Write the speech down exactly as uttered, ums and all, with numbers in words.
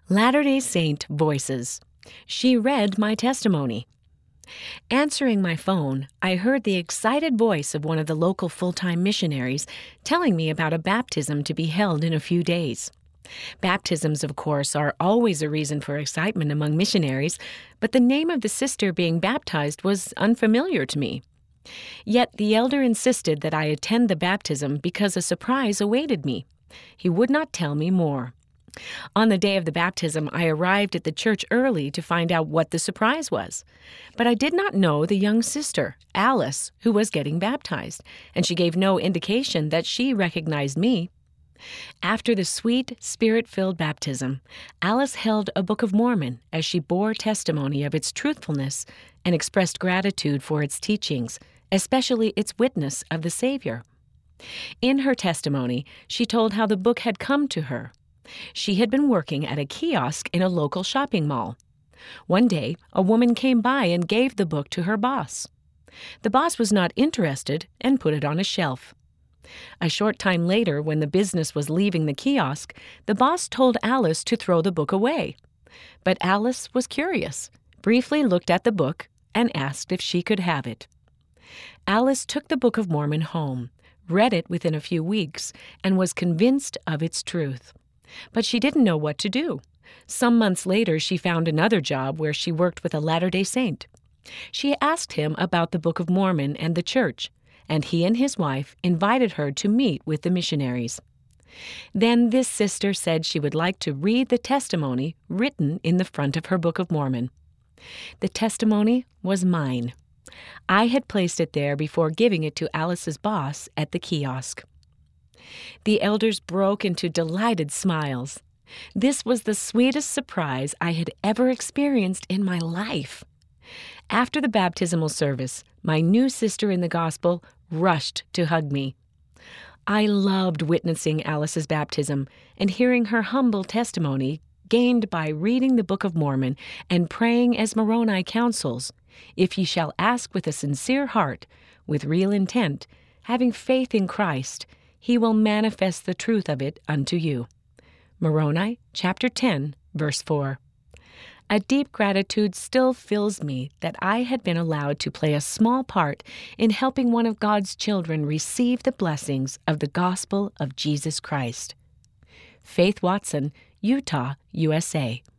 Latter-day Saint Voices. She read my testimony. Answering my phone, I heard the excited voice of one of the local full-time missionaries telling me about a baptism to be held in a few days. Baptisms, of course, are always a reason for excitement among missionaries, but the name of the sister being baptized was unfamiliar to me. Yet the elder insisted that I attend the baptism because a surprise awaited me. He would not tell me more. On the day of the baptism, I arrived at the church early to find out what the surprise was. But I did not know the young sister, Alice, who was getting baptized, and she gave no indication that she recognized me. After the sweet, spirit-filled baptism, Alice held a Book of Mormon as she bore testimony of its truthfulness and expressed gratitude for its teachings, especially its witness of the Savior. In her testimony, she told how the book had come to her. She had been working at a kiosk in a local shopping mall. One day, a woman came by and gave the book to her boss. The boss was not interested and put it on a shelf. A short time later, when the business was leaving the kiosk, the boss told Alice to throw the book away. But Alice was curious, briefly looked at the book, and asked if she could have it. Alice took the Book of Mormon home, read it within a few weeks, and was convinced of its truth. But she didn't know what to do. Some months later, she found another job where she worked with a Latter-day Saint. She asked him about the Book of Mormon and the church, and he and his wife invited her to meet with the missionaries. Then this sister said she would like to read the testimony written in the front of her Book of Mormon. The testimony was mine. I had placed it there before giving it to Alice's boss at the kiosk. The elders broke into delighted smiles. This was the sweetest surprise I had ever experienced in my life. After the baptismal service, my new sister in the gospel rushed to hug me. I loved witnessing Alice's baptism and hearing her humble testimony gained by reading the Book of Mormon and praying as Moroni counsels, "If ye shall ask with a sincere heart, with real intent, having faith in Christ, he will manifest the truth of it unto you." Moroni, chapter ten, verse four. A deep gratitude still fills me that I had been allowed to play a small part in helping one of God's children receive the blessings of the gospel of Jesus Christ. Faith Watson, Utah, U S A.